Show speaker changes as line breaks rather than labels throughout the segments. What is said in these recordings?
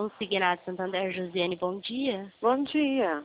Consignado Santander, Josiane, bom dia.
Bom dia.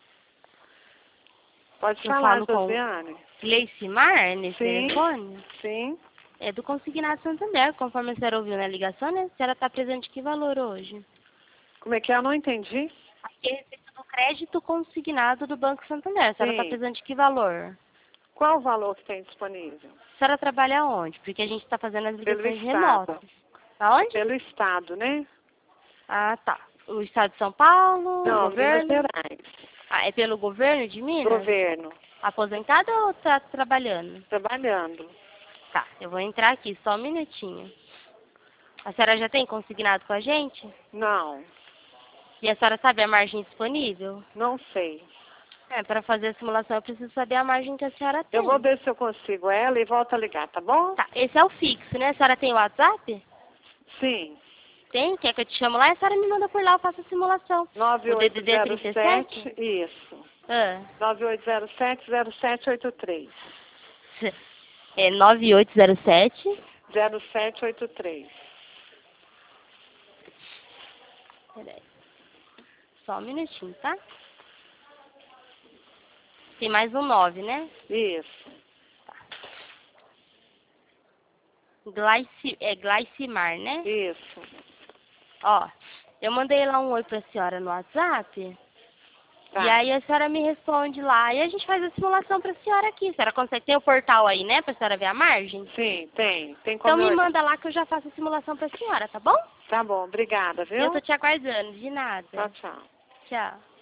Pode
Eu
falar,
falo com
Josiane.
Gleicimar nesse
Sim.
telefone?
Sim.
É do Consignado Santander, conforme a senhora ouviu na ligação, né? A senhora está presente de que valor hoje?
Como é que é? Eu não entendi.
Aqui é a receita do crédito consignado do Banco Santander. A senhora está
Sim.
presente de que valor?
Qual o valor que tem disponível?
A senhora trabalha onde? Porque a gente está fazendo as
Pelo
ligações
Estado.
remotas. Aonde?
Pelo Estado, né?
Ah, tá. O Estado de São Paulo, o
Não, Minas
governo?
Gerais.
Ah, é pelo governo de Minas?
Governo.
Aposentado ou está trabalhando?
Trabalhando.
Tá, eu vou entrar aqui, só um minutinho. A senhora já tem consignado com a gente?
Não.
E a senhora sabe a margem disponível?
Não sei.
É, para fazer a simulação eu preciso saber a margem que a senhora tem.
Eu vou ver se eu consigo ela e volto a ligar, tá bom?
Tá, esse é o fixo, né? A senhora tem o WhatsApp?
Sim.
Tem? Quer que eu te chamo lá? A senhora me manda por lá, eu faço a simulação. O DDD é 37?
9807. Isso.
Ah.
9807-0783.
É 9807.
0783.
Peraí. Só um minutinho, tá? Tem mais um 9, né?
Isso.
Gleicimar, né?
Isso.
Ó, eu mandei lá um oi pra senhora no WhatsApp.
Tá.
E aí a senhora me responde lá. E a gente faz a simulação pra senhora aqui. A senhora consegue? Tem o portal aí, né? Pra senhora ver a margem?
Sim, tem. Tem como
Então me
eu...
manda lá que eu já faço a simulação pra senhora, tá bom?
Tá bom, obrigada,
E eu
viu?
tô te aguardando. De nada.
Tchau, tchau.
Tchau.